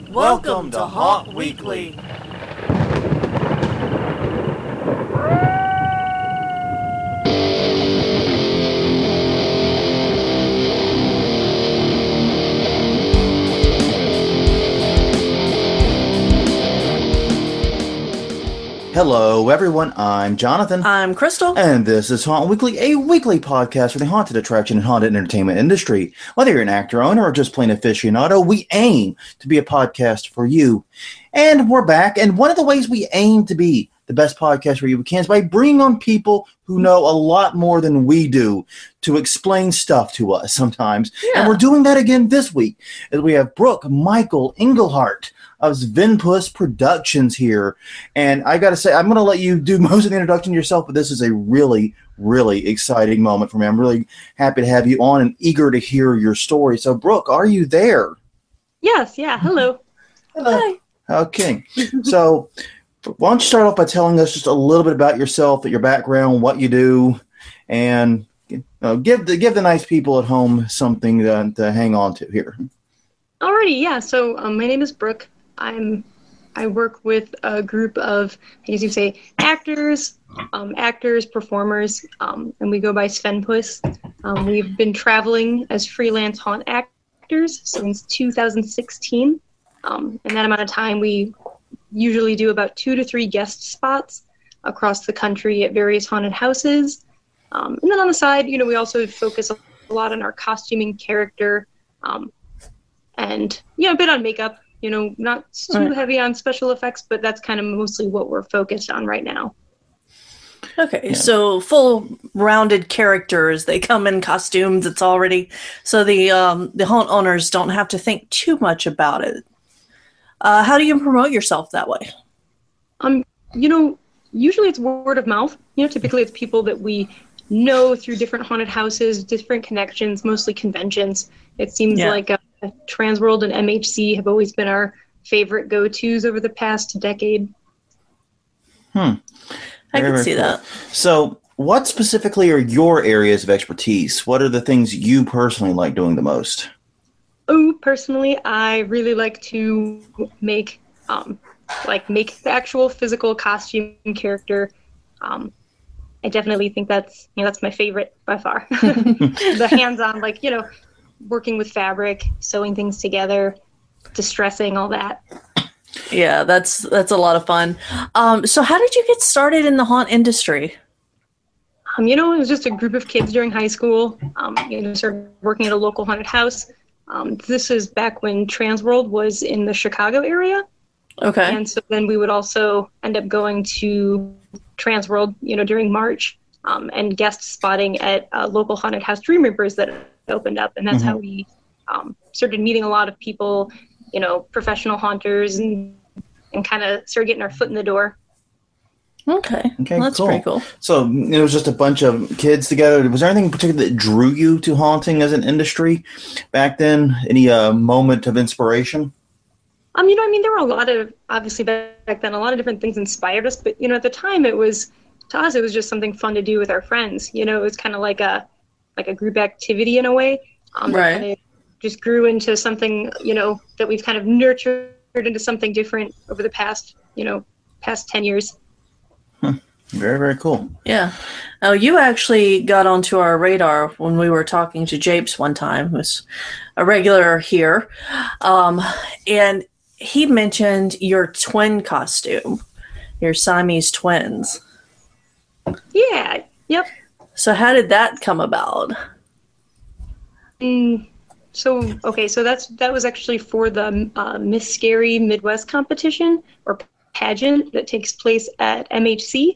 Welcome to Haunt Weekly. Hello, everyone. I'm Jonathan. I'm Crystal. And this is Haunt Weekly, a weekly podcast for the haunted attraction and haunted entertainment industry. Whether you're an actor, owner, or just plain aficionado, we aim to be a podcast for you. And we're back. And one of the ways we aim to be the best podcast for you we can is by bringing on people who know a lot more than we do to explain stuff to us sometimes. Yeah. And we're doing that again this week. As we have Brooke Michael Engelhart of Svenpuss Productions here. And I got to say, I'm going to let you do most of the introduction yourself, but this is a really, really exciting moment for me. I'm really happy to have you on and eager to hear your story. So, Brooke, are you there? Yes, yeah. Hello. Hello. Hi. Okay. So, why don't you start off by telling us just a little bit about yourself, your background, what you do, and give the nice people at home something to hang on to here. Alrighty, yeah. So my name is Brooke. I work with a group of, I guess you'd say, actors, performers, and we go by Svenpuss. We've been traveling as freelance haunt actors since 2016. In that amount of time, we usually do about 2 to 3 guest spots across the country at various haunted houses. And then on the side, we also focus a lot on our costuming, character, and a bit on makeup. Not too heavy on special effects, but that's kind of mostly what we're focused on right now. Okay, yeah. So full rounded characters, they come in costumes, it's already, so the haunt owners don't have to think too much about it. How do you promote yourself that way? Usually it's word of mouth. Typically it's people that we know through different haunted houses, different connections, mostly conventions. It seems like Transworld and MHC have always been our favorite go-tos over the past decade. I can see that. So what specifically are your areas of expertise? What are the things you personally like doing the most? Personally, I really like to make the actual physical costume character. I definitely think that's my favorite by far. The hands-on, working with fabric, sewing things together, distressing, all that. Yeah, that's a lot of fun. So how did you get started in the haunt industry? It was just a group of kids during high school. Started working at a local haunted house. This is back when Transworld was in the Chicago area. Okay. And so then we would also end up going to Transworld, during March, and guest spotting at a local haunted house, Dream Reapers, that opened up. And that's how we started meeting a lot of people, professional haunters, and kind of started getting our foot in the door. Okay, well, that's cool. Pretty cool. So it was just a bunch of kids together. Was there anything in particular that drew you to haunting as an industry back then? Any moment of inspiration? There were a lot of, obviously back then, a lot of different things inspired us. But, at the time to us, it was just something fun to do with our friends. It was kind of like a group activity in a way. Right. That kind of just grew into something, that we've kind of nurtured into something different over the past 10 years. Very, very cool. Yeah. Now, you actually got onto our radar when we were talking to Japes one time, who's a regular here. And he mentioned your twin costume, your Siamese twins. Yeah. Yep. So how did that come about? So that was actually for the Miss Scary Midwest competition or pageant that takes place at MHC.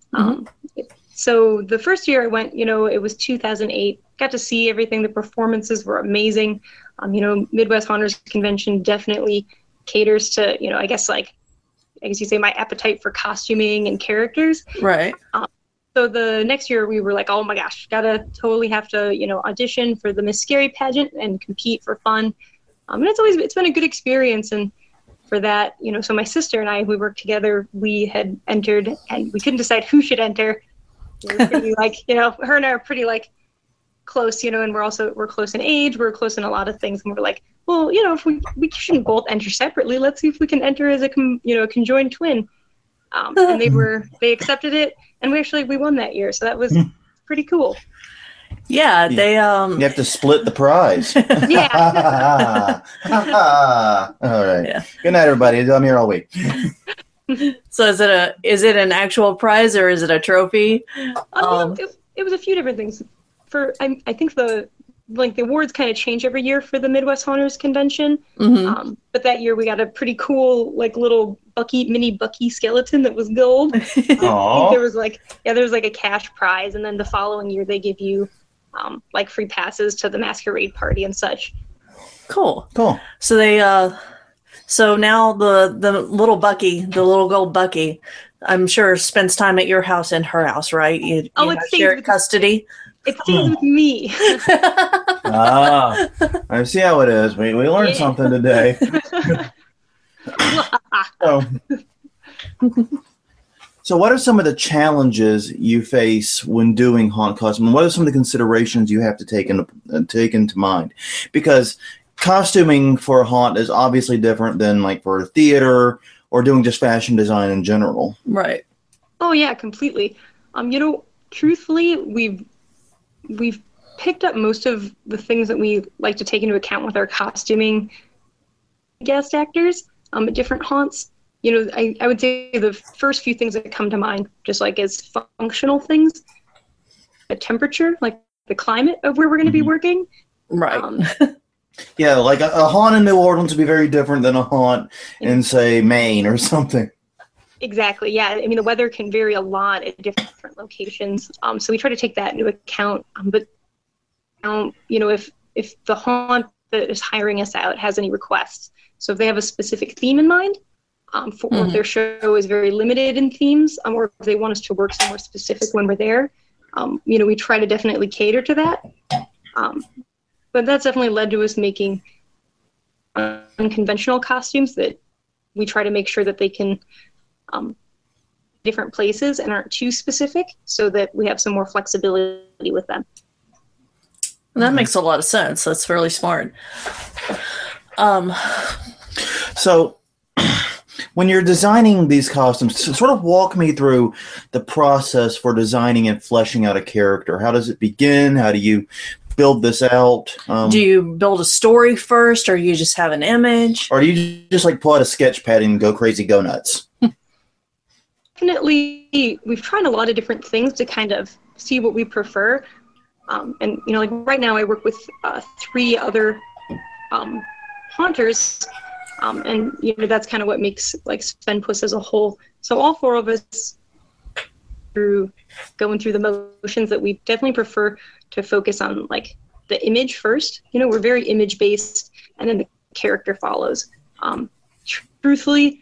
So the first year I went, it was 2008. Got to see everything. The performances were amazing. Midwest Haunters Convention definitely caters to, I guess you say, my appetite for costuming and characters. Right. So the next year we were like, oh my gosh, totally have to, audition for the Miss Scary pageant and compete for fun. And it's been a good experience. And for that, so my sister and I, we worked together, we had entered and we couldn't decide who should enter. We were pretty her and I are pretty close, and we're close in age, we're close in a lot of things. And we're like, well, if we shouldn't both enter separately. Let's see if we can enter as a conjoined twin. And they accepted it, and we won that year, so that was pretty cool. Yeah, they You have to split the prize. Yeah. All right. Yeah. Good night, everybody. I'm here all week. So is it an actual prize or is it a trophy? It was a few different things. I think the awards kind of change every year for the Midwest Haunters Convention. Mm-hmm. But that year we got a pretty cool little mini Bucky skeleton that was gold. I think there was a cash prize, and then the following year they give you free passes to the masquerade party and such. Cool. So they so now the little Bucky, the little gold Bucky, I'm sure spends time at your house and her house, right? You share custody. It stays with me. I see how it is. We learned something today. So what are some of the challenges you face when doing haunt costume? What are some of the considerations you have to take into mind? Because costuming for a haunt is obviously different than for a theater or doing just fashion design in general. Right. Oh yeah, completely. Truthfully, we've picked up most of the things that we like to take into account with our costuming guest actors at different haunts. I would say the first few things that come to mind, just as functional things, the temperature, the climate of where we're going to be working. Right. Yeah, a haunt in New Orleans would be very different than a haunt in, say, Maine or something. Exactly. Yeah. I mean, the weather can vary a lot at different locations. So we try to take that into account. But if the haunt that is hiring us out has any requests, so if they have a specific theme in mind, or if their show is very limited in themes, or if they want us to work somewhere specific when we're there, we try to definitely cater to that. But that's definitely led to us making unconventional costumes that we try to make sure that they can different places and aren't too specific, so that we have some more flexibility with them. That makes a lot of sense. That's really smart. So when you're designing these costumes, sort of walk me through the process for designing and fleshing out a character. How does it begin? How do you build this out? Do you build a story first, or you just have an image? Or do you just pull out a sketch pad and go crazy, go nuts? Definitely, we've tried a lot of different things to kind of see what we prefer. And right now I work with 3 other haunters, and that's kind of what makes Sven Puss as a whole. So all 4 of us, through going through the motions, that we definitely prefer to focus on the image first. We're very image based, and then the character follows. Truthfully,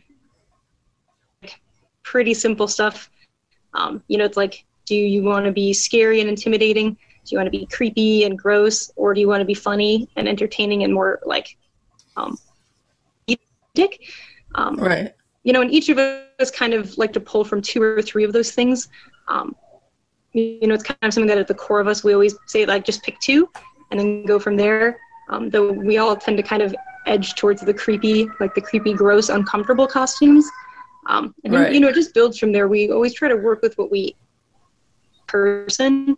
pretty simple stuff. It's do you want to be scary and intimidating? Do you want to be creepy and gross, or do you want to be funny and entertaining and more dick? Right. And each of us kind of like to pull from 2 or 3 of those things. It's kind of something that at the core of us, we always say just pick 2 and then go from there. Though we all tend to kind of edge towards the creepy, gross, uncomfortable costumes. And then, right. It just builds from there. We always try to work with what we person.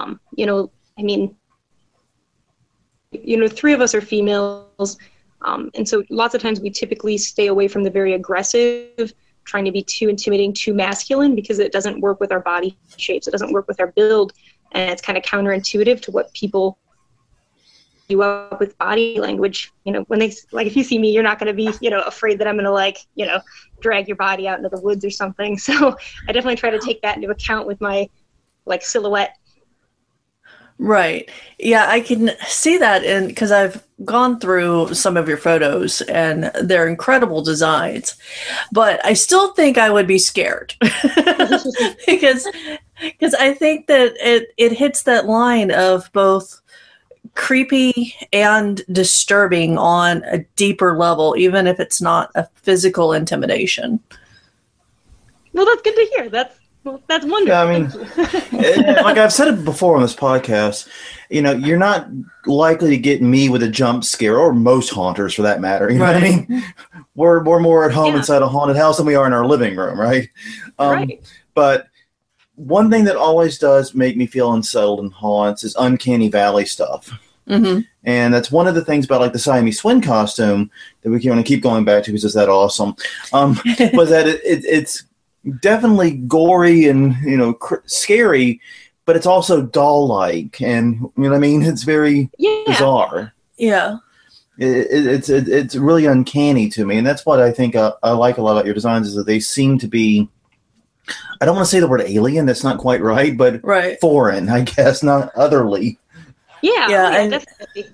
3 of us are females. And so lots of times we typically stay away from the very aggressive, trying to be too intimidating, too masculine, because it doesn't work with our body shapes. It doesn't work with our build. And it's kind of counterintuitive to what people do up with body language. When they, if you see me, you're not going to be, afraid that I'm going to drag your body out into the woods or something. So I definitely try to take that into account with my silhouette. Right. Yeah, I can see that, and because I've gone through some of your photos and they're incredible designs, but I still think I would be scared because I think that it hits that line of both creepy and disturbing on a deeper level, even if it's not a physical intimidation. Well, that's good to hear. Well, that's wonderful. Yeah, I mean, like I've said it before on this podcast, you're not likely to get me with a jump scare, or most haunters for that matter. You know what I mean? We're more at home inside a haunted house than we are in our living room, right? Right. But one thing that always does make me feel unsettled in haunts is uncanny valley stuff. Mm-hmm. And that's one of the things about like the Siamese twin costume that we want to keep going back to because it's that awesome. Was that it's definitely gory and scary, but it's also doll-like, and you know what I mean. It's very bizarre. Yeah, it's really uncanny to me, and that's what I think I like a lot about your designs is that they seem to be. I don't want to say the word alien. That's not quite right, but foreign, I guess, not otherly. Yeah, definitely.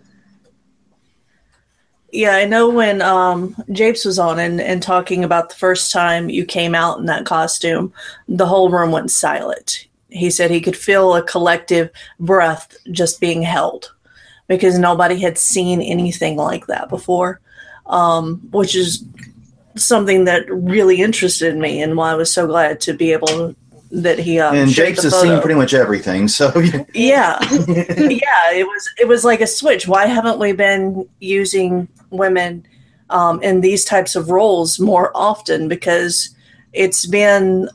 Yeah, I know when Japes was on and talking about the first time you came out in that costume, the whole room went silent. He said he could feel a collective breath just being held because nobody had seen anything like that before, which is something that really interested me and why I was so glad to be able that he and Japes has seen pretty much everything, so yeah. It was like a switch. Why haven't we been using women in these types of roles more often? Because it's been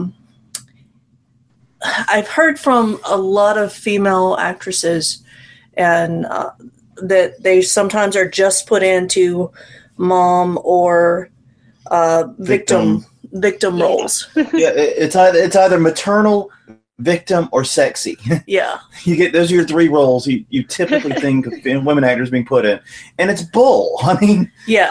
I've heard from a lot of female actresses and that they sometimes are just put into mom or victim roles. Yeah, it's either maternal, victim, or sexy. Yeah, those are your three roles you typically think of women actors being put in, and it's bull. I mean,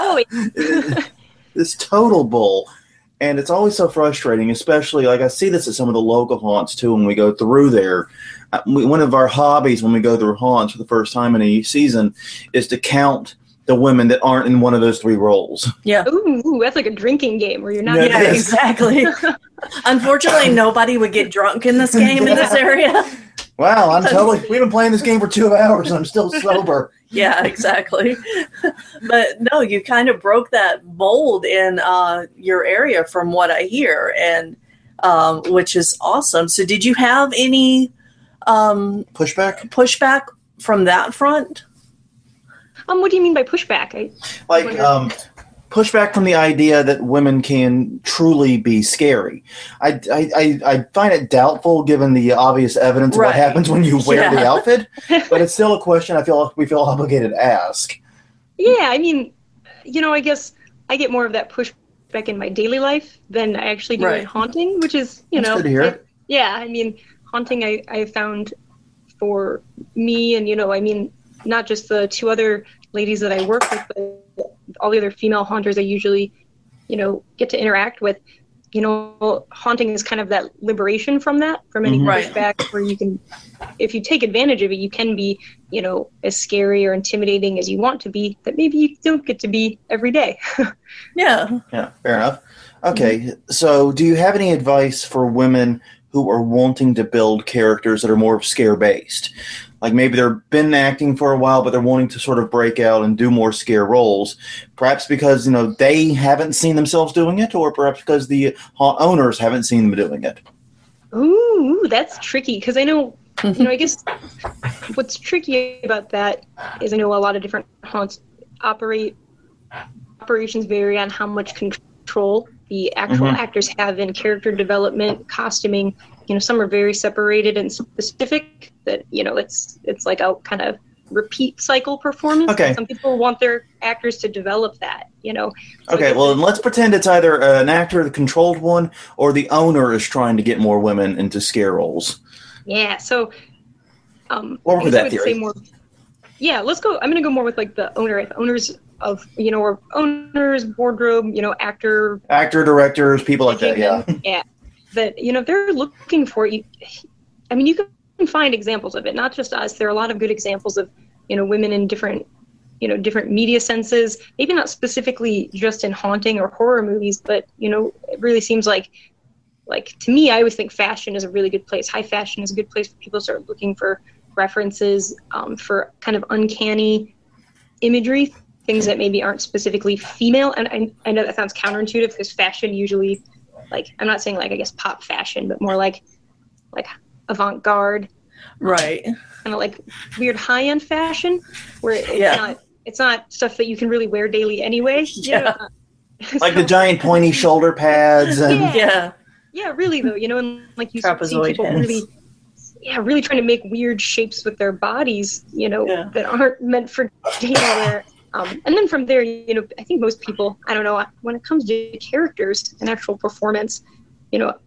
it's total bull, and it's always so frustrating. Especially like I see this at some of the local haunts too. When we go through there, one of our hobbies when we go through haunts for the first time in a season is to count the women that aren't in one of those three roles. Yeah. Ooh, that's like a drinking game where you're not. Yeah, exactly. Unfortunately, nobody would get drunk in this game in this area. Wow, we've been playing this game for 2 hours and I'm still sober. Yeah, exactly. But no, you kind of broke that mold in your area from what I hear, and which is awesome. So did you have any pushback from that front? What do you mean by pushback? Pushback from the idea that women can truly be scary. I find it doubtful given the obvious evidence of what happens when you wear the outfit, but it's still a question we feel obligated to ask. Yeah, I mean, I guess I get more of that pushback in my daily life than I actually do in haunting, which is, That's good to hear. I mean, haunting I found for me and, I mean, not just the two other ladies that I work with, but all the other female haunters I usually, get to interact with. Haunting is kind of that liberation from any pushback where you can, if you take advantage of it, you can be, as scary or intimidating as you want to be, that maybe you don't get to be every day. Yeah, fair enough. Okay, so do you have any advice for women who are wanting to build characters that are more scare-based? Like maybe they've been acting for a while, but they're wanting to sort of break out and do more scare roles. Perhaps because, they haven't seen themselves doing it, or perhaps because the owners haven't seen them doing it. Ooh, that's tricky. Because I know, I guess what's tricky about that is I know a lot of different haunts operations vary on how much control the actual actors have in character development, costuming. Some are very separated and specific that, it's like a kind of repeat cycle performance. Okay. Some people want their actors to develop that, So okay, well, then let's pretend it's either an actor, the controlled one, or the owner is trying to get more women into scare roles. Yeah, so what would that theory? Let's go. I'm going to go more with like the owners of, or owners, wardrobe, actor, directors, people like that. Yeah. Yeah. That, they're looking for you. I mean, you can find examples of it, not just us. There are a lot of good examples of, women in different media senses, maybe not specifically just in haunting or horror movies, but, it really seems like to me, I always think fashion is a really good place. High fashion is a good place for people to start looking for references, for kind of uncanny imagery, things that maybe aren't specifically female. And I know that sounds counterintuitive because fashion usually like, I'm not saying like, I guess pop fashion, but more like avant-garde, Right. kind of like weird high-end fashion where it's not stuff that you can really wear daily anyway. You know? Like the giant pointy shoulder pads. And Yeah, really though, you know, and like you see Trapezoid people heads. really trying to make weird shapes with their bodies, you know, that aren't meant for daily wear. And then from there, you know, I think most people, I don't know, when it comes to characters and actual performance, you know,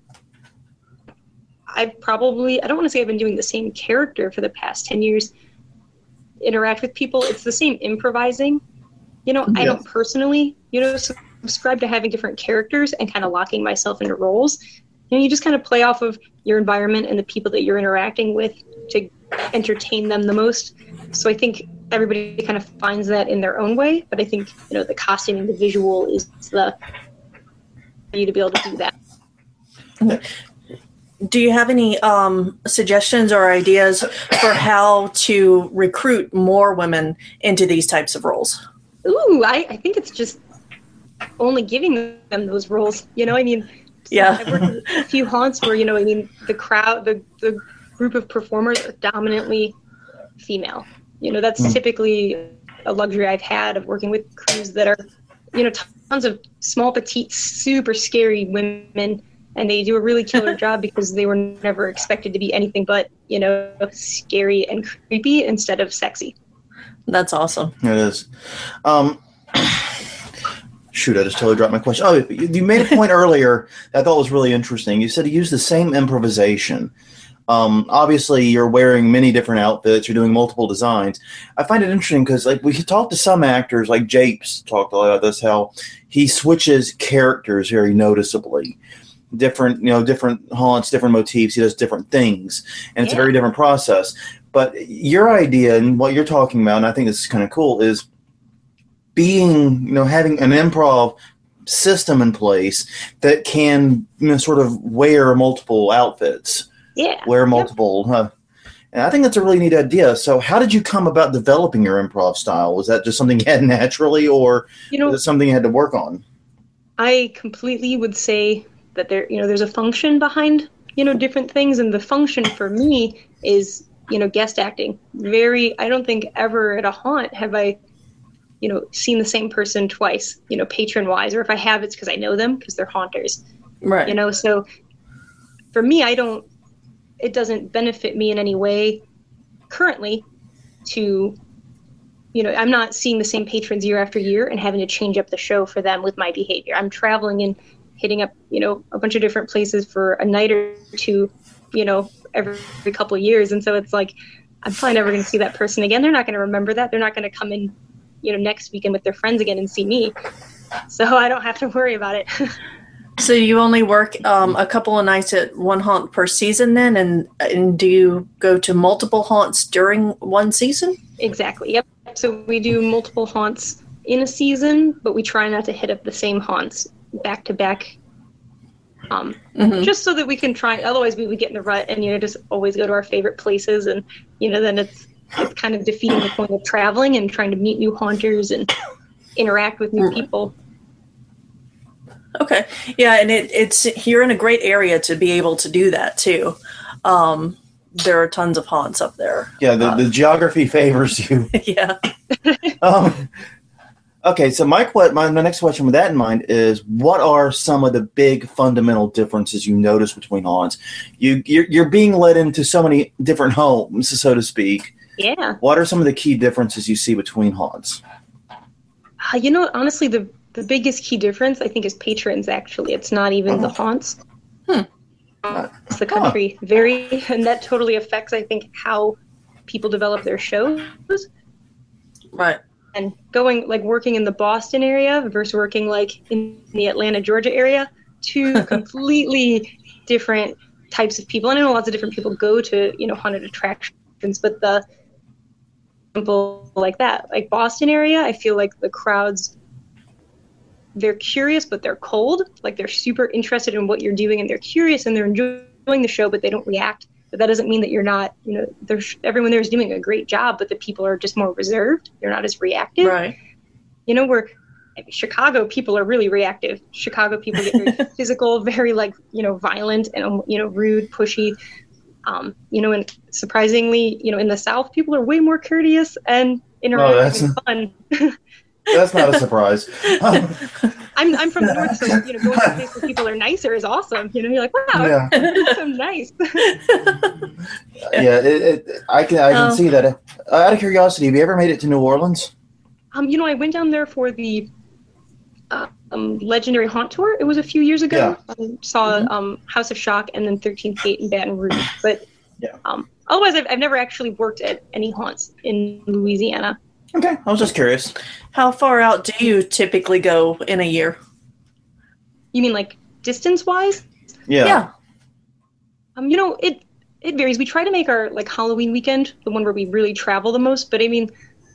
I don't want to say I've been doing the same character for the past 10 years, interact with people. It's the same improvising. You know, I don't personally, you know, subscribe to having different characters and kind of locking myself into roles. You know, you just kind of play off of your environment and the people that you're interacting with to entertain them the most. So I think everybody kind of finds that in their own way. But I think, you know, the costuming, the visual is for you to be able to do that. Do you have any suggestions or ideas for how to recruit more women into these types of roles? Ooh, I think it's just only giving them those roles. You know, I mean, I've worked with a few haunts where, you know, I mean, the crowd, the group of performers are dominantly female. You know, that's typically a luxury I've had of working with crews that are, you know, tons of small, petite, super scary women, and they do a really killer job because they were never expected to be anything but, you know, scary and creepy instead of sexy. That's awesome. It is. Shoot, I just totally dropped my question. Oh, you made a point earlier that I thought was really interesting. You said you use the same improvisation. Obviously, you're wearing many different outfits. You're doing multiple designs. I find it interesting because, like, we talk to some actors, like Japes talked a lot about this, how he switches characters very noticeably. Different haunts, different motifs. He does different things, and it's a very different process. But your idea and what you're talking about, and I think this is kind of cool, is being, you know, having an improv system in place that can, you know, sort of wear multiple outfits. Wear multiple. And I think that's a really neat idea. So how did you come about developing your improv style? Was that just something you had naturally, or was it something you had to work on? I completely would say that there's a function behind, you know, different things. And the function for me is, you know, guest acting. I don't think ever at a haunt have I, you know, seen the same person twice, you know, patron wise, or if I have, it's because I know them because they're haunters. Right. You know, so for me, it doesn't benefit me in any way currently to, you know, I'm not seeing the same patrons year after year and having to change up the show for them with my behavior. I'm traveling and hitting up, you know, a bunch of different places for a night or two, you know, every couple of years. And so it's like, I'm probably never going to see that person again. They're not going to remember that. They're not going to come in, you know, next weekend with their friends again and see me. So I don't have to worry about it. So you only work a couple of nights at one haunt per season then? And do you go to multiple haunts during one season? Exactly. Yep. So we do multiple haunts in a season, but we try not to hit up the same haunts back to back. Just so that we can try, otherwise we would get in the rut and, you know, just always go to our favorite places. And, you know, then it's kind of defeating the point of traveling and trying to meet new haunters and interact with new people. Okay. Yeah, and it's you're in a great area to be able to do that too. There are tons of haunts up there. Yeah, the geography favors you. Yeah. Okay, so my next question with that in mind is, what are some of the big fundamental differences you notice between haunts? You're being led into so many different homes, so to speak. Yeah. What are some of the key differences you see between haunts? You know, honestly, the biggest key difference, I think, is patrons, actually. It's not even the haunts. It's the country. And that totally affects, I think, how people develop their shows. Right. And working in the Boston area versus working, like, in the Atlanta, Georgia area, two completely different types of people. And I know lots of different people go to, you know, haunted attractions, but the people like that, like Boston area, I feel like the crowds, they're curious, but they're cold. Like, they're super interested in what you're doing, and they're curious, and they're enjoying the show, but they don't react. But that doesn't mean that you're not, you know, everyone there is doing a great job, but the people are just more reserved. They're not as reactive. Right. You know, Chicago people are really reactive. Chicago people get very physical, very violent and rude, pushy. And surprisingly, in the South, people are way more courteous and interactive and fun. That's not a surprise. I'm from the North, so going to a place where people are nicer is awesome. You're like, wow, that's so nice. I can see that. Out of curiosity, have you ever made it to New Orleans? I went down there for the Legendary Haunt Tour. It was a few years ago. Yeah. Saw House of Shock and then 13th Gate in Baton Rouge. But otherwise, I've never actually worked at any haunts in Louisiana. Okay, I was just curious. How far out do you typically go in a year? You mean like distance-wise? Yeah. It varies. We try to make our Halloween weekend the one where we really travel the most. But I mean,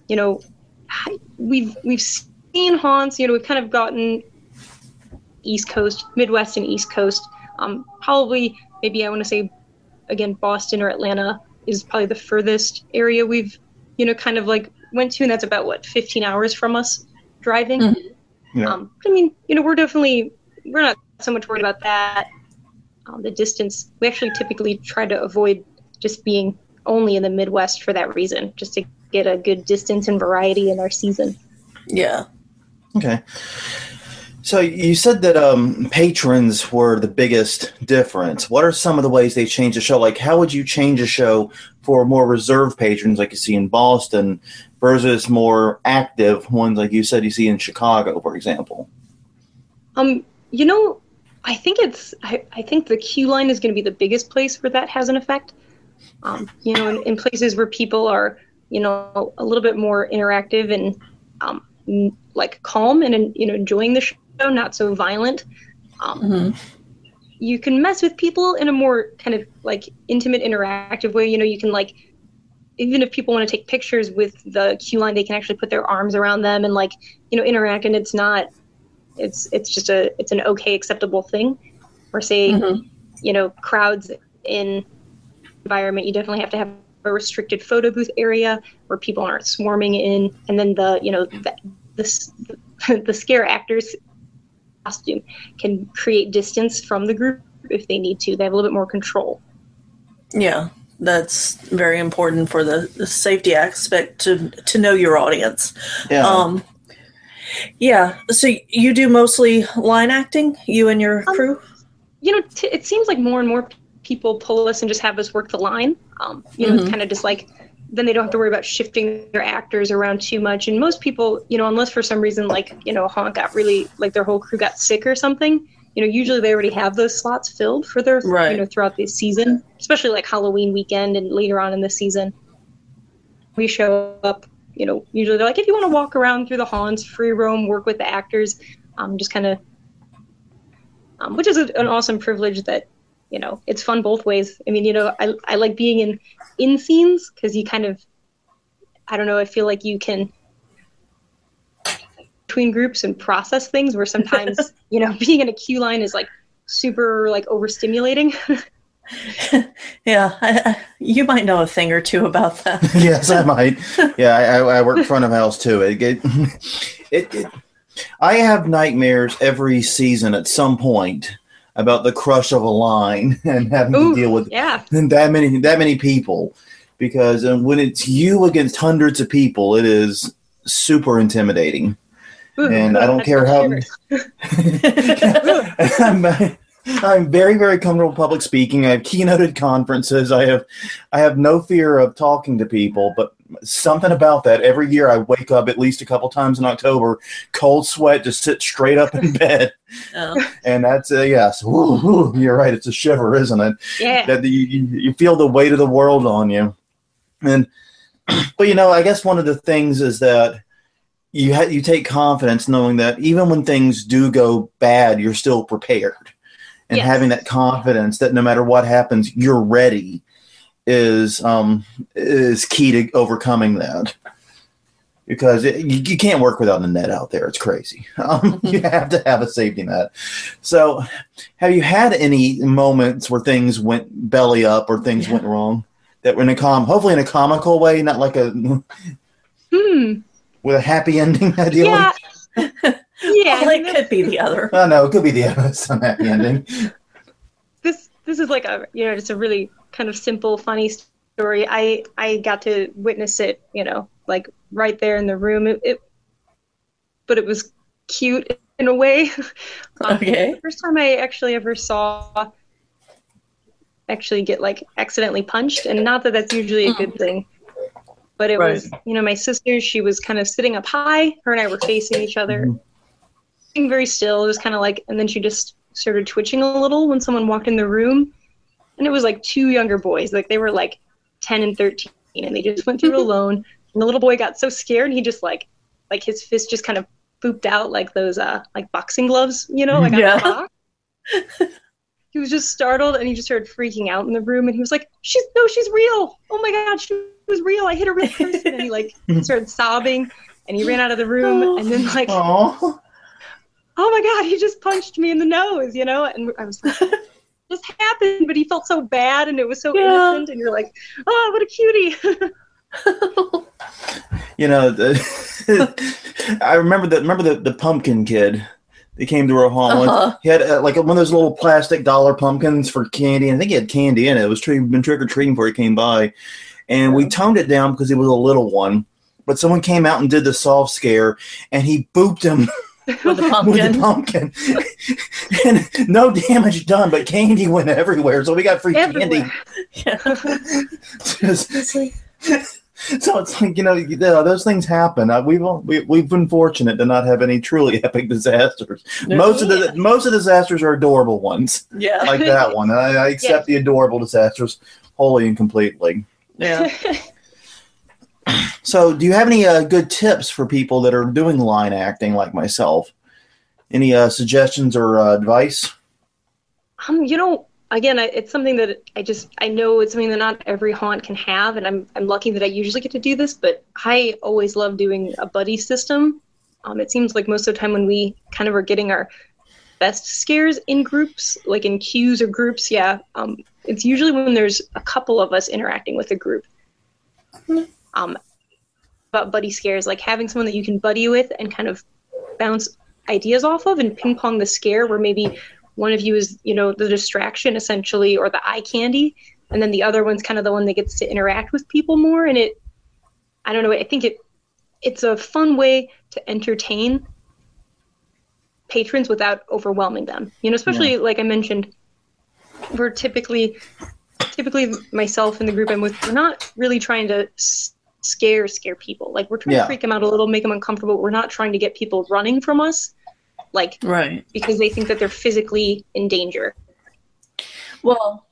we've seen haunts. We've kind of gotten East Coast, Midwest, and East Coast. Probably, maybe I want to say, again, Boston or Atlanta is probably the furthest area we've kind of went to, and that's about 15 hours from us driving. Mm-hmm. Yeah. I mean, we're not so much worried about that. The distance, we actually typically try to avoid just being only in the Midwest for that reason, just to get a good distance and variety in our season. Yeah. Okay. So you said that patrons were the biggest difference. What are some of the ways they change the show? Like, how would you change a show for more reserved patrons like you see in Boston versus more active ones like you said you see in Chicago, for example? I think I think the queue line is going to be the biggest place where that has an effect. In places where people are, a little bit more interactive and calm and enjoying the show, not so violent. You can mess with people in a more kind of intimate, interactive way. You can even if people want to take pictures with the queue line, they can actually put their arms around them and interact, and it's not. It's just it's an okay, acceptable thing. Or say, crowds in environment, you definitely have to have a restricted photo booth area where people aren't swarming in, and then the scare actors costume can create distance from the group if they need to. They have a little bit more control. Yeah, that's very important for the safety aspect to know your audience. Yeah. Yeah. So you do mostly line acting, you and your crew? It seems like more and more people pull us and just have us work the line. It's kind of just then they don't have to worry about shifting their actors around too much. And most people, unless for some reason, a haunt got really, their whole crew got sick or something, usually they already have those slots filled for their, throughout the season, especially Halloween weekend and later on in the season. We show up, usually they're if you want to walk around through the haunts, free roam, work with the actors, just kind of, which is an awesome privilege that, it's fun both ways. I mean, I like being in scenes because you kind of, I don't know, I feel like you can between groups and process things where sometimes, being in a queue line is super overstimulating. Yeah, you might know a thing or two about that. Yes, I might. Yeah, I work front of house too. I have nightmares every season at some point about the crush of a line and having to deal with that many people, because when it's you against hundreds of people, it is super intimidating. And I don't care how. I'm very, very comfortable with public speaking. I have keynoted conferences. I have no fear of talking to people, but something about that. Every year I wake up at least a couple times in October, cold sweat, just sit straight up in bed. Oh. And that's yes. Ooh, you're right. It's a shiver, isn't it? Yeah. That you feel the weight of the world on you. But I guess one of the things is that you take confidence knowing that even when things do go bad, you're still prepared. And having that confidence that no matter what happens, you're ready is key to overcoming that. Because you can't work without a net out there. It's crazy. You have to have a safety net. So have you had any moments where things went belly up or things went wrong that were hopefully in a comical way, not like with a happy ending ideally? Yeah. Yeah, Well, it could be the other. Oh no, it could be the happy ending. this is like a it's a really kind of simple, funny story. I got to witness it, like right there in the room. But it was cute in a way. Okay. The first time I actually ever saw get like accidentally punched, and not that that's usually a good thing, but it was my sister. She was kind of sitting up high. Her and I were facing each other, being very still. It was kind of like, and then she just started twitching a little when someone walked in the room, and it was like two younger boys, like they were like 10 and 13, and they just went through alone. And the little boy got so scared, and he just like his fist just kind of booped out like those like boxing gloves, like on a box. He was just startled, and he just started freaking out in the room, and he was like, she's real. Oh my God, she was real. I hit a real person. And he like started sobbing, and he ran out of the room, and then like, oh my God, he just punched me in the nose, and I was like, this happened, but he felt so bad, and it was so innocent, and you're like, oh, what a cutie. I remember the pumpkin kid that came to our home. Uh-huh. He had like one of those little plastic dollar pumpkins for candy, and I think he had candy in it. It was been trick-or-treating before he came by, and we toned it down because he was a little one, but someone came out and did the soft scare, and he booped him with the pumpkin. And no damage done, but candy went everywhere, so we got free candy. Yeah. So it's like, those things happen. We've been fortunate to not have any truly epic disasters. Most of the disasters are adorable ones. Yeah. Like that one. I accept the adorable disasters wholly and completely. Yeah. So do you have any good tips for people that are doing line acting like myself? Any suggestions or advice? Again, it's something that I know it's something that not every haunt can have, and I'm lucky that I usually get to do this, but I always love doing a buddy system. It seems like most of the time when we kind of are getting our best scares in groups, like in queues or groups, it's usually when there's a couple of us interacting with a group. About buddy scares, like having someone that you can buddy with and kind of bounce ideas off of and ping pong the scare, where maybe one of you is, the distraction essentially, or the eye candy, and then the other one's kind of the one that gets to interact with people more. And I don't know, I think it's a fun way to entertain patrons without overwhelming them. Especially like I mentioned, we're typically myself and the group I'm with, we're not really trying to scare people. Like we're trying to freak them out a little, make them uncomfortable. We're not trying to get people running from us. Because they think that they're physically in danger. Well,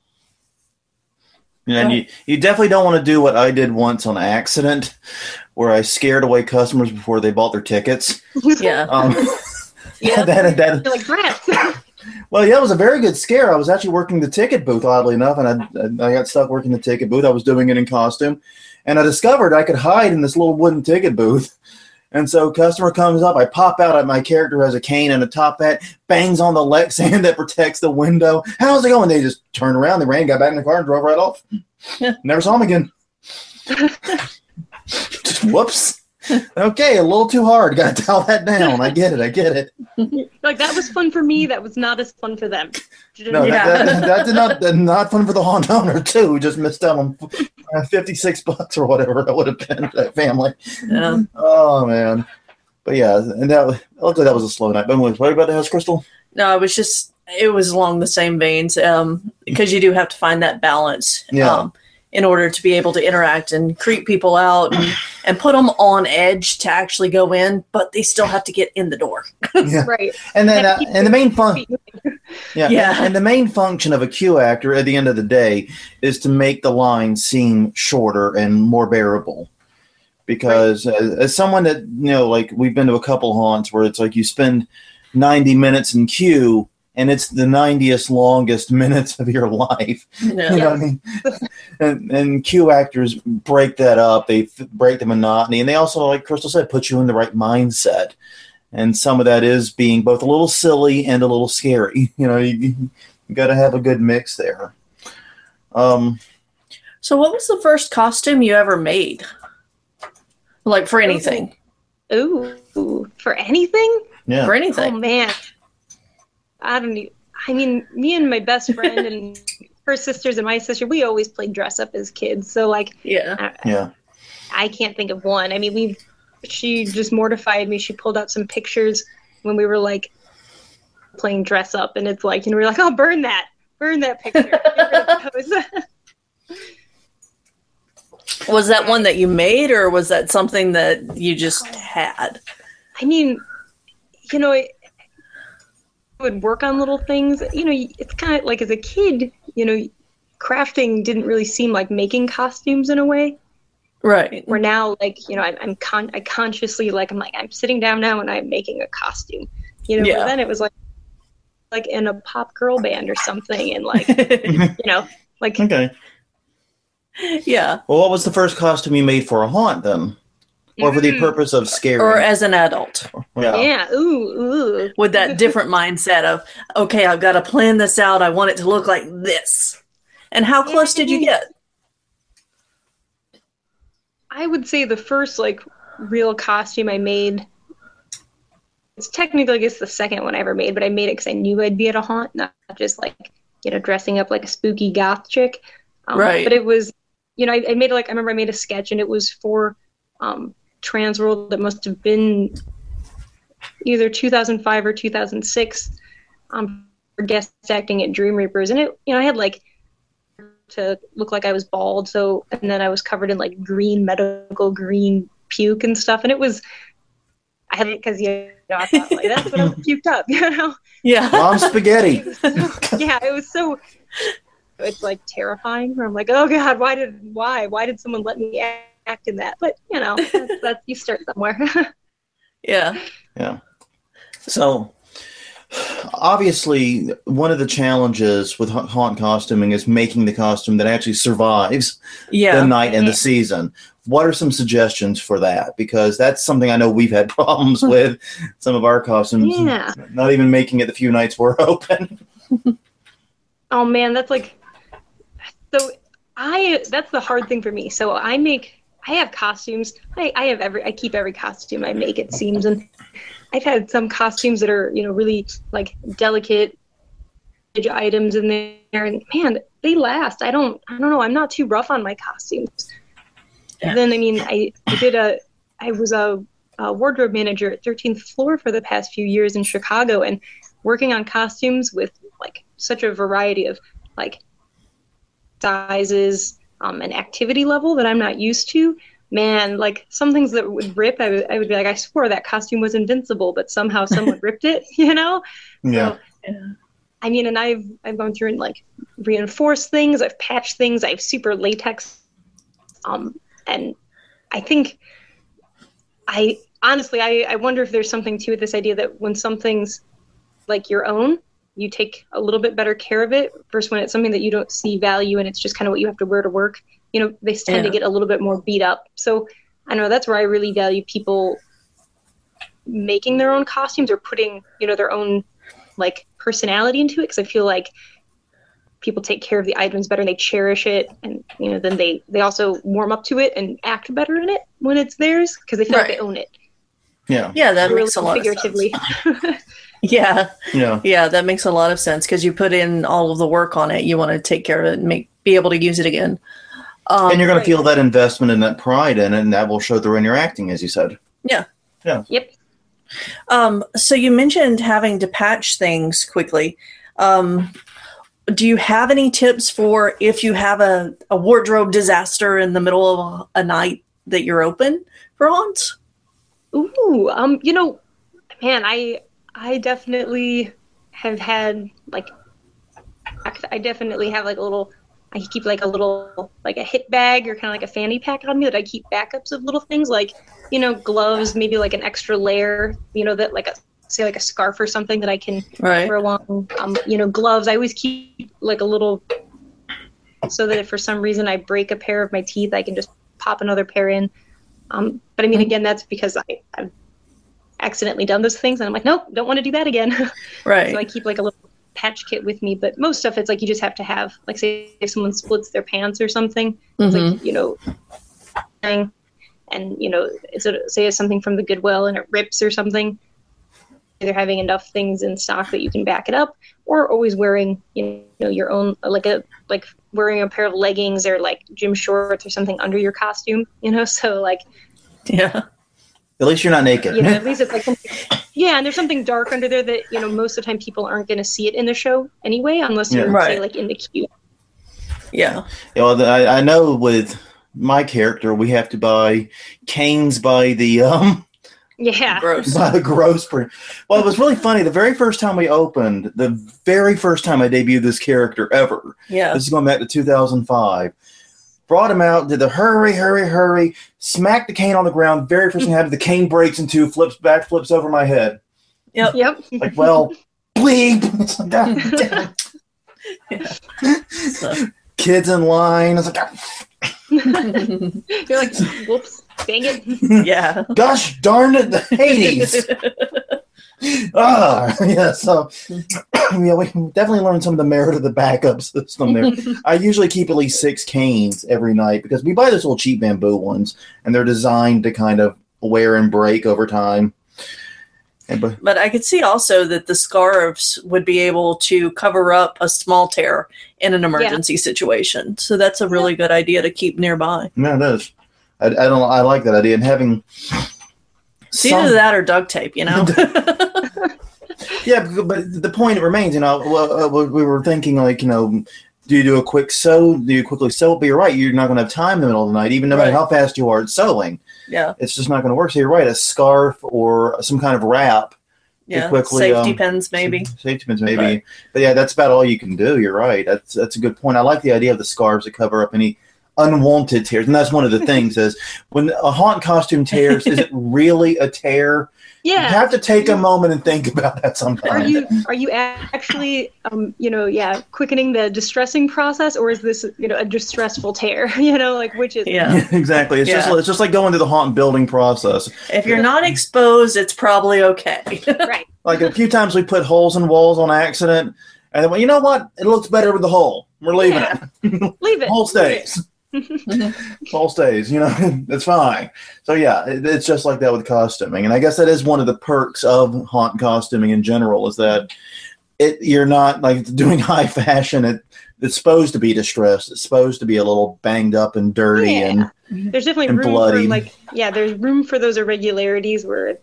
and you definitely don't want to do what I did once on accident, where I scared away customers before they bought their tickets. Yeah. That like rats. Well, yeah, it was a very good scare. I was actually working the ticket booth, oddly enough, and I got stuck working the ticket booth. I was doing it in costume, and I discovered I could hide in this little wooden ticket booth. And so customer comes up, I pop out, my character has a cane and a top hat, bangs on the Lexan that protects the window. How's it going? They just turned around, they ran, got back in the car, and drove right off. Never saw him again. Just whoops. Okay, a little too hard. Got to dial that down. I get it. Like, that was fun for me. That was not as fun for them. No, that did not fun for the haunt owner, too. We just missed out on $56 or whatever that would have been for that family. Yeah. Oh, man. But yeah, and luckily that was a slow night. But what about the house, Crystal? No, it was along the same veins, because you do have to find that balance. Yeah. In order to be able to interact and creep people out and put them on edge to actually go in, but they still have to get in the door. Yeah. Right. And then, and the main and the main function of a queue actor at the end of the day is to make the line seem shorter and more bearable. Because as someone that, like we've been to a couple haunts where it's like you spend 90 minutes in queue, and it's the 90th longest minutes of your life. Yeah. You know what I mean? And queue actors break that up. They break the monotony. And they also, like Crystal said, put you in the right mindset. And some of that is being both a little silly and a little scary. You got to have a good mix there. So what was the first costume you ever made? Like for anything? Ooh, for anything? Yeah. for Oh anything. man, I don't even. I mean, me and my best friend and her sisters and my sister, we always played dress up as kids. So like, Yeah. Yeah. I can't think of one. I mean, she just mortified me. She pulled out some pictures when we were like playing dress up, and it's like, we're like, oh, burn that picture. Get rid of those. Was that one that you made, or was that something that you just had? I mean, I would work on little things. It's kind of like as a kid, crafting didn't really seem like making costumes in a way. Right. Where now, like, I consciously, like, I'm sitting down now and I'm making a costume. Yeah. But then it was like in a pop girl band or something, and like, like. Okay. Yeah. Well, what was the first costume you made for a haunt then? Or for the purpose of scaring? Or as an adult. Yeah. Ooh. With that different mindset of, okay, I've got to plan this out. I want it to look like this. And how close did you get? I would say the first like real costume I made, it's technically, I guess, the second one I ever made, but I made it because I knew I'd be at a haunt, not just like, dressing up like a spooky goth chick. Right. But it was, I made I remember I made a sketch, and it was for Transworld. That must have been either 2005 or 2006, for guest acting at Dream Reapers. And it, I had like to look like I was bald. So, and then I was covered in like medical green puke and stuff. And it was, I had it because, I thought like, that's what I puked up, Yeah. Mom spaghetti. Yeah, it was so, it's like terrifying. Where I'm like, oh God, why did someone let me act in that? But that's you start somewhere. Yeah. Yeah. So, obviously, one of the challenges with haunt costuming is making the costume that actually survives the night and the season. What are some suggestions for that? Because that's something I know we've had problems with. Some of our costumes, not even making it the few nights we're open. Oh man, that's like, so that's the hard thing for me. So I have costumes. I keep every costume I make, it seems. And I've had some costumes that are, really like delicate items in there, and man, they last. I don't know. I'm not too rough on my costumes. Yeah. Then, I mean, I was a wardrobe manager at 13th Floor for the past few years in Chicago, and working on costumes with like such a variety of like sizes and activity level that I'm not used to. Man, like some things that would rip, I would be like, I swore that costume was invincible, but somehow someone ripped it, Yeah. So, I mean, and I've gone through and like reinforced things, I've patched things, I have super latex, and I think I wonder if there's something to it, this idea that when something's like your own, you take a little bit better care of it versus when it's something that you don't see value and it's just kind of what you have to wear to work. They tend to get a little bit more beat up. So I know that's where I really value people making their own costumes or putting, their own like personality into it. Cause I feel like people take care of the items better and they cherish it. And, then they also warm up to it and act better in it when it's theirs. Cause they feel like they own it. Yeah. Yeah. That makes a lot of sense. Yeah. That makes a lot of sense because you put in all of the work on it. You want to take care of it and be able to use it again. And you're going to feel that investment and that pride in it, and that will show through in your acting, as you said. Yeah. Yeah. Yep. So you mentioned having to patch things quickly. Do you have any tips for if you have a wardrobe disaster in the middle of a night that you're open for haunts? Ooh, man, I definitely have had like, I definitely have like I keep like a hip bag or kind of like a fanny pack on me that I keep backups of little things like, gloves, maybe like an extra layer, that like say like a scarf or something that I can wear along, gloves. I always keep like a little, so that if for some reason I break a pair of my teeth, I can just pop another pair in. But I mean, again, that's because I've accidentally done those things and I'm like, nope, don't want to do that again. Right. So I keep like a little patch kit with me, but most stuff it's like you just have to have, like say if someone splits their pants or something, it's like, and say it's something from the Goodwill and it rips or something, either having enough things in stock that you can back it up, or always wearing, your own, like wearing a pair of leggings or like gym shorts or something under your costume, so like, Yeah. At least you're not naked. at least it's like something, and there's something dark under there that, most of the time people aren't going to see it in the show anyway, unless you're say, like in the queue. Yeah. Well, I know with my character, we have to buy canes by the Gross. by the gross. Well, it was really funny. The very first time we opened, the very first time I debuted this character ever. Yeah. This is going back to 2005. Brought him out, did the hurry, smacked the cane on the ground. Very first thing happened, the cane breaks in two, flips over my head. Yep. Like, well, bleep. It's like, God damn. Yeah. So. Kids in line. It's like, You're like, whoops, dang it. Yeah. gosh darn it, the Hades. So we definitely learned some of the merit of the backup system there. I usually keep at least 6 canes every night because we buy those little cheap bamboo ones, and they're designed to kind of wear and break over time. But I could see also that the scarves would be able to cover up a small tear in an emergency situation. So that's a really good idea to keep nearby. Yeah, it is. I like that idea, and having either that or duct tape, Yeah, but the point remains, we were thinking like, do you do a quick sew? Do you quickly sew? But you're right, you're not going to have time in the middle of the night, even no matter how fast you are at sewing. Yeah. It's just not going to work. So you're right, a scarf or some kind of wrap. Yeah, quickly, safety pins maybe. Safety pins maybe. Right. But yeah, that's about all you can do. You're right. That's a good point. I like the idea of the scarves that cover up any unwanted tears. And that's one of the things is when a haunt costume tears, is it really a tear? Yeah. You have to take a moment and think about that sometimes. Are you actually, quickening the distressing process, or is this, a distressful tear? Which is? Yeah. Exactly. It's just like going through the haunt building process. If you're not exposed, it's probably okay. Right. Like a few times we put holes in walls on accident, and then, well, you know what? It looks better with the hole. We're leaving it. Leave it. Hole stays. Hole stays. It's fine. So yeah, it's just like that with costuming, and I guess that is one of the perks of haunt costuming in general is that you're not like doing high fashion. It's supposed to be distressed. It's supposed to be a little banged up and dirty and there's definitely and room bloody. for there's room for those irregularities where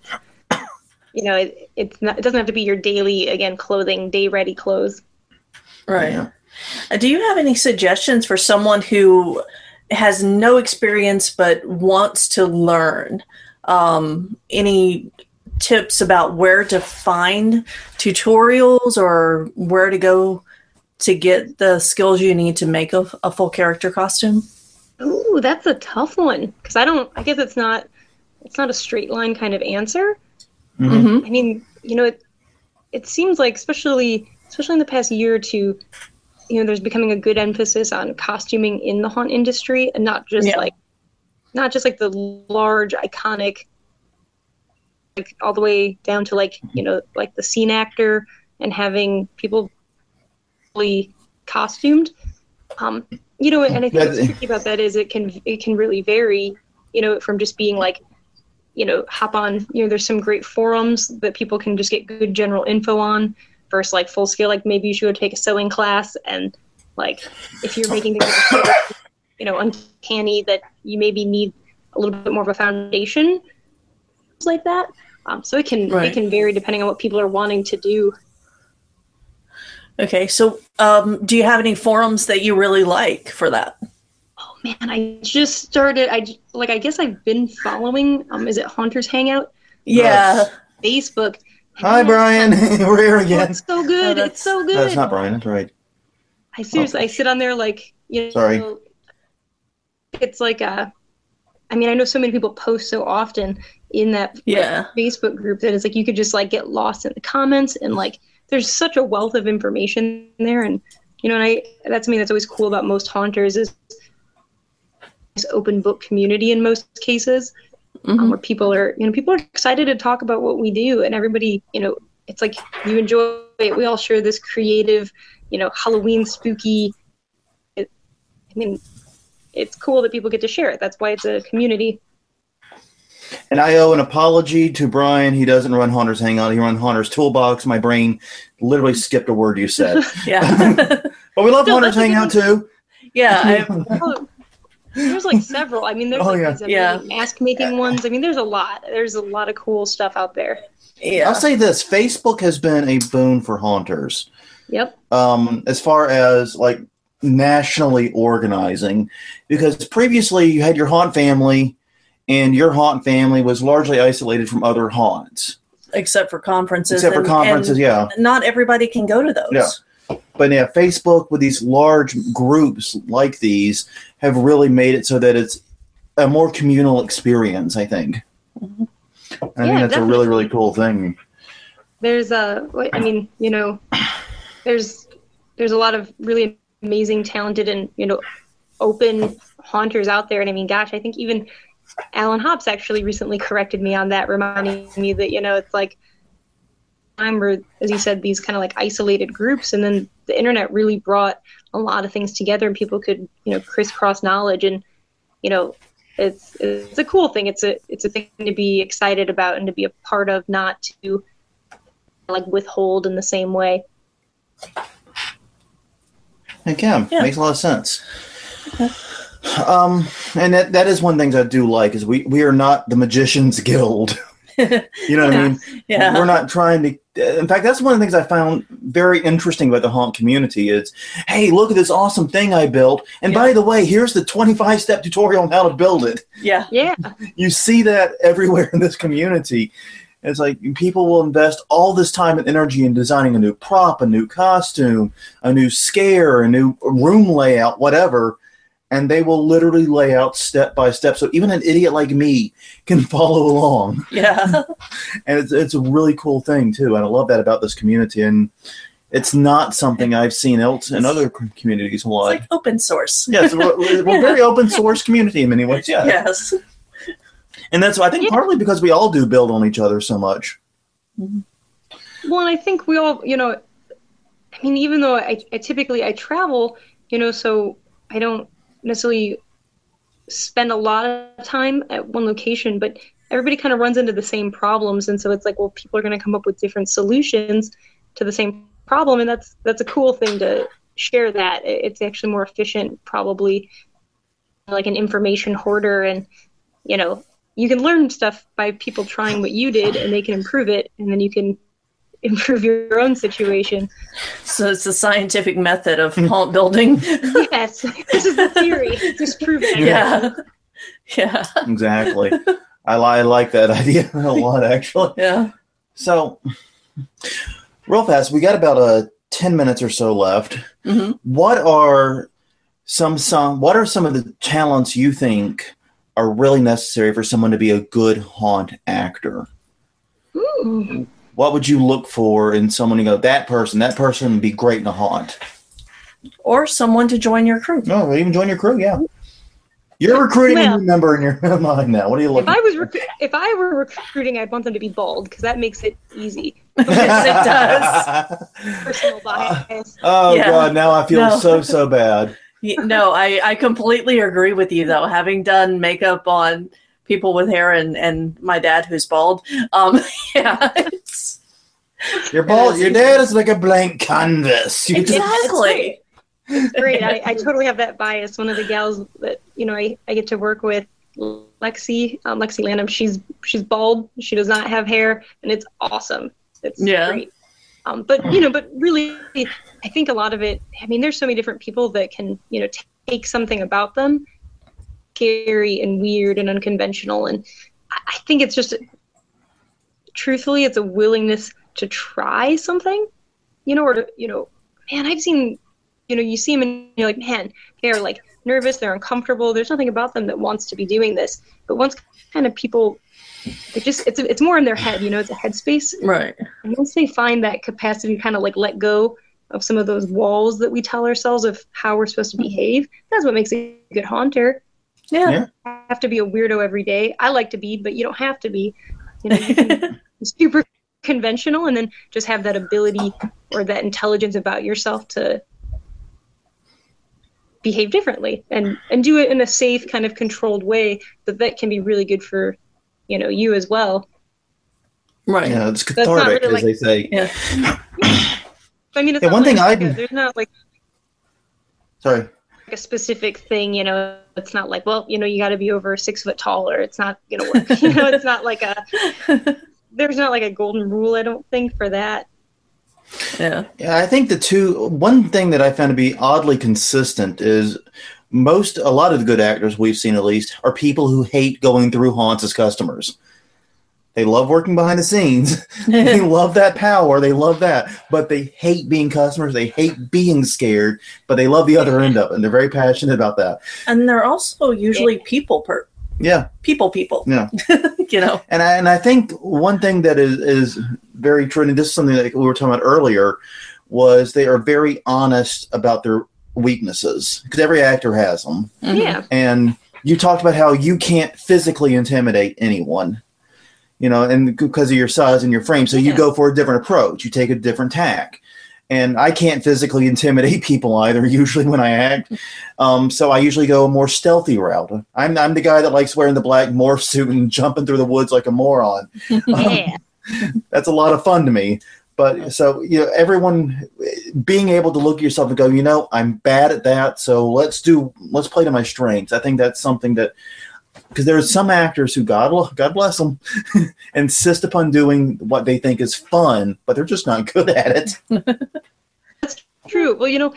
it's not, it doesn't have to be your daily clothing, day ready clothes. Right. Yeah. Do you have any suggestions for someone who has no experience but wants to learn? Any tips about where to find tutorials or where to go to get the skills you need to make a full character costume? Ooh, that's a tough one because I guess it's not a straight line kind of answer. Mm-hmm. I mean, it seems like especially in the past year or two, there's becoming a good emphasis on costuming in the haunt industry, and not just like the large iconic, like all the way down to like the scene actor and having people fully costumed. And I think what's tricky about that is it can really vary, from just being like, hop on, there's some great forums that people can just get good general info on versus like full scale, like maybe you should go take a sewing class, and like if you're making things uncanny that you maybe need a little bit more of a foundation like that. So it can vary depending on what people are wanting to do. Okay, so do you have any forums that you really like for that? Oh man, I just started. I guess I've been following. Is it Haunters Hangout? Yeah, Facebook. Hi, Brian. We're here again. It's so good. It's so good. That's not Brian. That's right. I seriously, I sit on there like, Sorry. It's like I know so many people post so often in that Facebook group that it's like you could just like get lost in the comments, and like there's such a wealth of information there, and and that's something that's always cool about most haunters is this open book community in most cases. Mm-hmm. Where people are excited to talk about what we do, and everybody, it's like you enjoy it. We all share this creative, Halloween spooky. It's cool that people get to share it. That's why it's a community. And I owe an apology to Brian. He doesn't run Haunter's Hangout. He runs Haunter's Toolbox. My brain literally skipped a word you said. Yeah. But we love Haunter's Hangout too. Yeah. There's like several. I mean, there's mask making ones. I mean, there's a lot. There's a lot of cool stuff out there. Yeah. I'll say this: Facebook has been a boon for haunters. Yep. As far as like nationally organizing, because previously you had your haunt family, and your haunt family was largely isolated from other haunts, except for conferences. Yeah. Not everybody can go to those. Yeah. But yeah, Facebook with these large groups like these have really made it so that it's a more communal experience, I think. Mm-hmm. And I think that's definitely a really, really cool thing. There's there's a lot of really amazing, talented, and, open haunters out there. And I mean, gosh, I think even Alan Hobbs actually recently corrected me on that, reminding me that, it's like time where, as you said, these kind of like isolated groups, and then the internet really brought a lot of things together, and people could, crisscross knowledge, and, it's a cool thing. It's a thing to be excited about and to be a part of, not to like withhold in the same way. Yeah, makes a lot of sense. Okay. And that is one thing I do like is we are not the Magicians Guild. You know what I mean? Yeah. We're not trying to. In fact, that's one of the things I found very interesting about the haunt community is, hey, look at this awesome thing I built. And by the way, here's the 25-step tutorial on how to build it. Yeah. Yeah. You see that everywhere in this community. It's like people will invest all this time and energy in designing a new prop, a new costume, a new scare, a new room layout, whatever. And they will literally lay out step by step, so even an idiot like me can follow along. Yeah, and it's a really cool thing too, and I love that about this community. And it's not something I've seen else in other communities a lot. It's like open source. Yes, we're a very open source community in many ways. Yeah. Yes, and that's I think partly because we all do build on each other so much. Well, and I think we all, I mean, even though I typically travel, so I don't necessarily spend a lot of time at one location, but everybody kind of runs into the same problems, and so it's like, well, people are going to come up with different solutions to the same problem, and that's a cool thing to share. That it's actually more efficient, probably, like an information hoarder, and you can learn stuff by people trying what you did, and they can improve it, and then you can improve your own situation. So it's the scientific method of haunt building. Yes, this is the theory. Just prove it. Yeah. Exactly. I like that idea a lot, actually. Yeah. So, real fast, we got about 10 minutes or so left. Mm-hmm. What are some of the talents you think are really necessary for someone to be a good haunt actor? Ooh. What would you look for in someone? You go, that person would be great in a haunt. Or someone to join your crew. No, even join your crew, yeah. You're recruiting a new member in your mind now. What are you looking for? If I were recruiting, I'd want them to be bald, because that makes it easy. Yes, it does. Personal bias. God, now I feel so bad. No, I completely agree with you, though. Having done makeup on people with hair and my dad who's bald. You're bald. Your dad is like a blank canvas. Exactly. It's great. I totally have that bias. One of the gals that I get to work with, Lexi Lanham. She's bald. She does not have hair, and it's awesome. It's great. But really, I think a lot of it. I mean, there's so many different people that can take something about them, scary and weird and unconventional, and I think it's just, truthfully, it's a willingness to try something, or to, man, I've seen, you see them and you're like, man, they're like nervous, they're uncomfortable, there's nothing about them that wants to be doing this, but once kind of people, it's more in their head, it's a headspace, right? And once they find that capacity to kind of like let go of some of those walls that we tell ourselves of how we're supposed to behave, that's what makes a good haunter. Yeah. You don't have to be a weirdo every day. I like to be, but you don't have to be. You can be super conventional and then just have that ability or that intelligence about yourself to behave differently and do it in a safe, kind of controlled way that can be really good for you as well. Right. Yeah, it's That's not cathartic, really as they say. Yeah. I mean, it's Yeah, not one thing there's not like Sorry. a specific thing, it's not like, well, you got to be over 6 foot tall or it's not going to work. It's not like there's not like a golden rule, I don't think, for that. Yeah. Yeah, I think one thing that I found to be oddly consistent is a lot of the good actors we've seen, at least, are people who hate going through haunts as customers. They love working behind the scenes. They love that power. They love that. But they hate being customers. They hate being scared, but they love the other end of it. And they're very passionate about that. And they're also usually people. Yeah. People. Yeah. And I think one thing that is very true, and this is something that we were talking about earlier, was they are very honest about their weaknesses, because every actor has them. Mm-hmm. Yeah. And you talked about how you can't physically intimidate anyone, and because of your size and your frame. So you go for a different approach. You take a different tack. And I can't physically intimidate people either, usually when I act. So I usually go a more stealthy route. I'm the guy that likes wearing the black morph suit and jumping through the woods like a moron. Yeah. That's a lot of fun to me. But so, everyone being able to look at yourself and go, I'm bad at that. So let's play to my strengths. I think that's something that, because there's some actors who, God bless them, insist upon doing what they think is fun, but they're just not good at it. That's true. Well,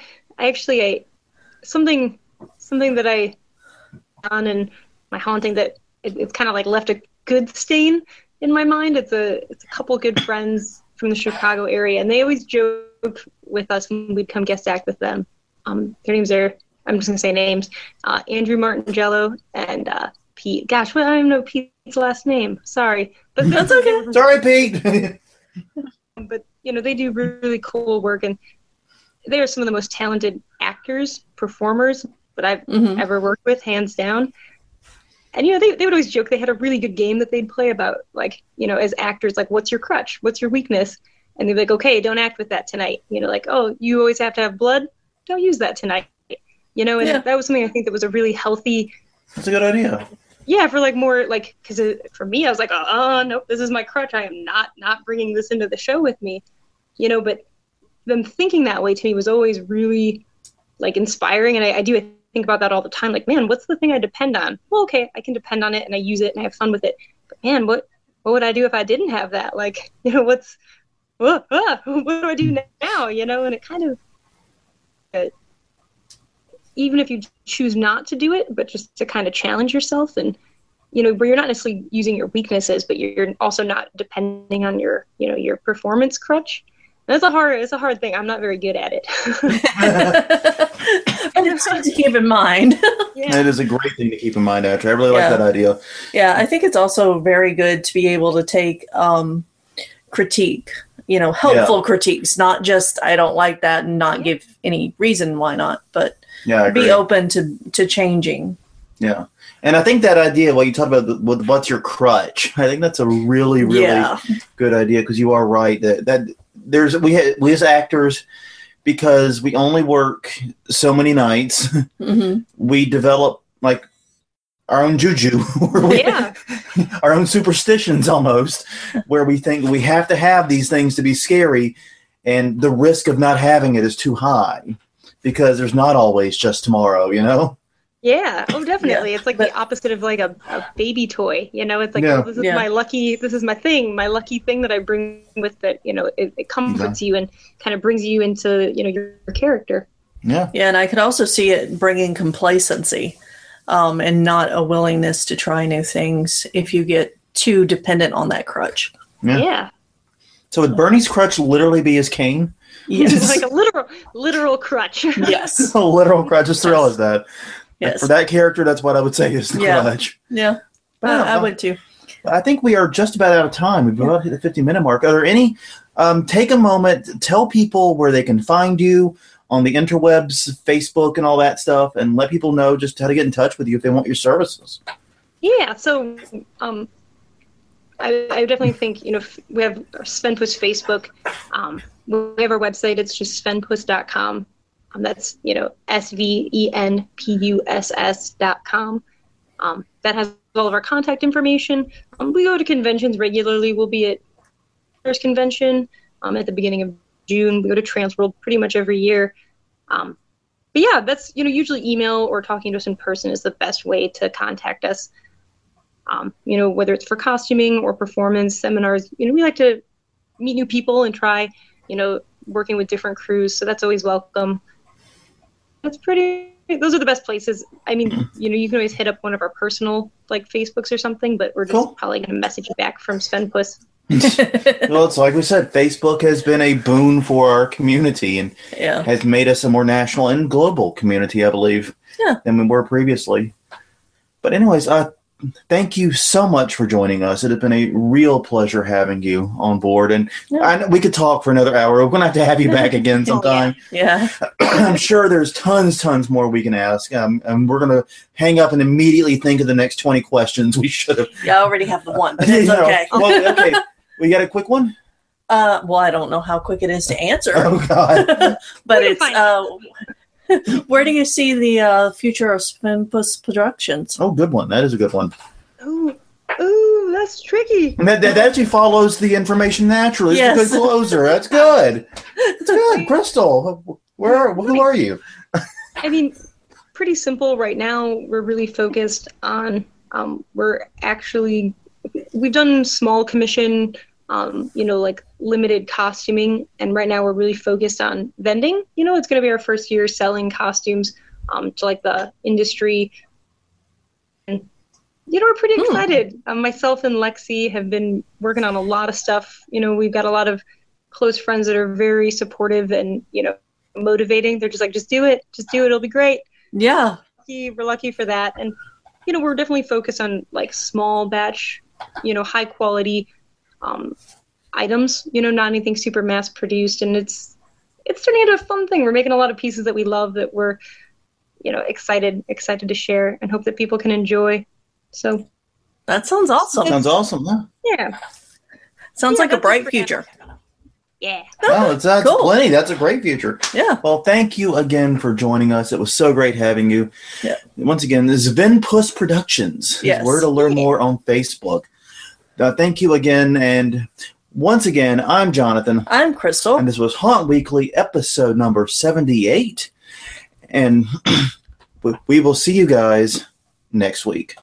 something that I done in my haunting that it's kind of like left a good stain in my mind. It's a couple good friends from the Chicago area, and they always joke with us when we'd come guest act with them. Their names are, I'm just gonna say names, Andrew Martingello and Pete. Gosh, I don't even know Pete's last name. Sorry, but that's okay. Sorry, Pete. But they do really cool work, and they are some of the most talented actors, performers that I've ever worked with, hands down. And they would always joke they had a really good game that they'd play about, like, as actors, like, what's your crutch, what's your weakness, and they'd be like, okay, don't act with that tonight. Like, oh, you always have to have blood, don't use that tonight. And that was something I think that was a really healthy. That's a good idea. Yeah, for like more like, because for me, I was like, nope, this is my crutch. I am not bringing this into the show with me, But them thinking that way to me was always really like inspiring, and I do think about that all the time. Like, man, what's the thing I depend on? Well, okay, I can depend on it, and I use it, and I have fun with it. But man, what would I do if I didn't have that? Like, what do I do now? And it kind of. Even if you choose not to do it, but just to kind of challenge yourself and, where you're not necessarily using your weaknesses, but you're also not depending on your performance crutch. And it's a hard thing. I'm not very good at it. But it's good to keep in mind. Yeah. It is a great thing to keep in mind, actually. I really like that idea. Yeah, I think it's also very good to be able to take critique, helpful critiques, not just, I don't like that, and not give any reason why not, but be open to changing. Yeah. And I think that idea, what you talked about, what's your crutch, I think that's a really, really good idea, because you are right. That we as actors, because we only work so many nights, we develop like our own juju, our own superstitions almost, where we think we have to have these things to be scary, and the risk of not having it is too high. Because there's not always just tomorrow, Yeah. Oh, definitely. Yeah. It's like the opposite of like a baby toy. It's like, this is this is my thing, my lucky thing that I bring with it. It comforts you and kind of brings you into, your character. Yeah. Yeah. And I could also see it bringing complacency and not a willingness to try new things if you get too dependent on that crutch. Yeah. So would Bernie's crutch literally be his cane? Yes. Like a literal crutch. Yes. A literal crutch. Just realize that. Yes. For that character, that's what I would say is the crutch. Yeah. I would too. I think we are just about out of time. We've about hit the 50-minute mark. Are there any? Take a moment, tell people where they can find you on the interwebs, Facebook, and all that stuff, and let people know just how to get in touch with you if they want your services. Yeah. So, I definitely think, we have Svenpuss Facebook. We have our website. It's just svenpuss.com. That's, SVENPUSS.com. That has all of our contact information. We go to conventions regularly. We'll be at first convention at the beginning of June. We go to Transworld pretty much every year. But yeah, that's, usually email or talking to us in person is the best way to contact us. Whether it's for costuming or performance seminars, we like to meet new people and try, working with different crews. So that's always welcome. Those are the best places. I mean, you can always hit up one of our personal Facebooks or something, but we're just probably going to message you back from Svenpuss. Well, it's like we said, Facebook has been a boon for our community and has made us a more national and global community, I believe, than we were previously. But anyways, thank you so much for joining us. It has been a real pleasure having you on board. And I know we could talk for another hour. We're going to have you back again sometime. Yeah. I'm sure there's tons more we can ask. And we're going to hang up and immediately think of the next 20 questions we should have. Yeah, I already have the one, but it's okay. Well, okay. We got a quick one? Well, I don't know how quick it is to answer. Oh, God. But it's... where do you see the future of Svenpuss Productions? Oh, good one. That is a good one. Ooh, that's tricky. And that actually follows the information naturally. It's a good closer. That's good. It's good. Crystal, who are you? I mean, pretty simple right now. We're really focused on, we've done small commission, limited costuming. And right now we're really focused on vending. It's going to be our first year selling costumes to the industry. And, we're pretty excited. Myself and Lexi have been working on a lot of stuff. We've got a lot of close friends that are very supportive and, motivating. They're just just do it. Just do it. It'll be great. Yeah. We're lucky for that. And, we're definitely focused on small batch, high quality items, not anything super mass produced. And it's turning into a fun thing. We're making a lot of pieces that we love that we're, excited to share and hope that people can enjoy. So that sounds awesome. Sounds awesome, huh? Yeah. Sounds like a bright future. Yeah. Oh, that's cool. Plenty. That's a great future. Yeah. Well, thank you again for joining us. It was so great having you. Yeah. Once again, this is Svenpuss Productions. Yes. Where to learn more on Facebook. Thank you again. And once again, I'm Jonathan. I'm Crystal. And this was Haunt Weekly, episode number 78. And we will see you guys next week.